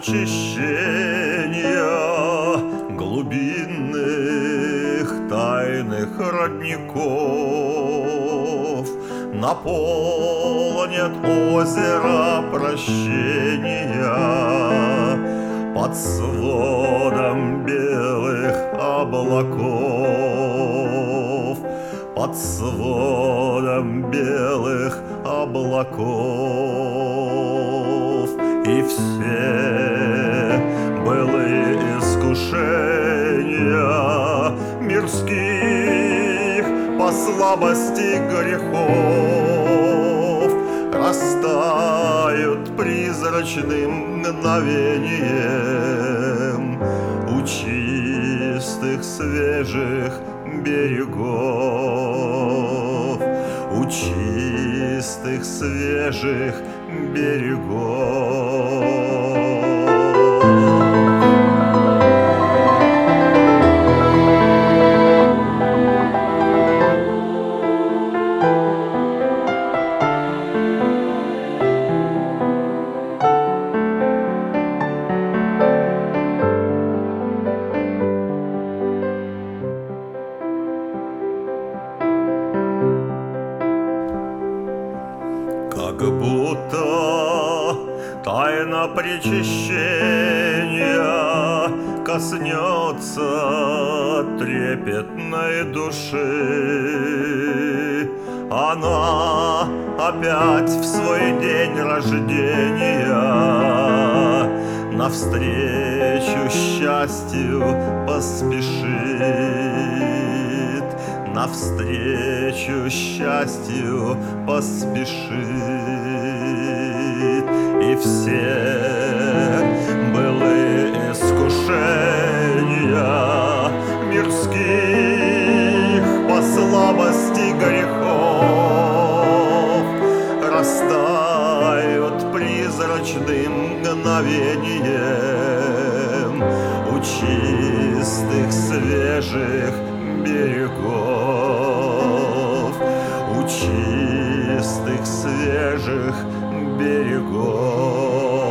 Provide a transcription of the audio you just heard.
прочищения глубинных тайных родников наполнит озеро прощения под сводом белых облаков, под сводом белых облаков. И все былые искушения мирских по слабости грехов растают призрачным мгновением у чистых свежих берегов, у чистых свежих берегов. Как будто тайна причащения коснется трепетной души, она опять в свой день рождения навстречу счастью поспешит, навстречу счастью поспешит. И все былые искушения мирских по слабости грехов растают призрачным мгновением у чистых свежих берегов, у чистых свежих берегов.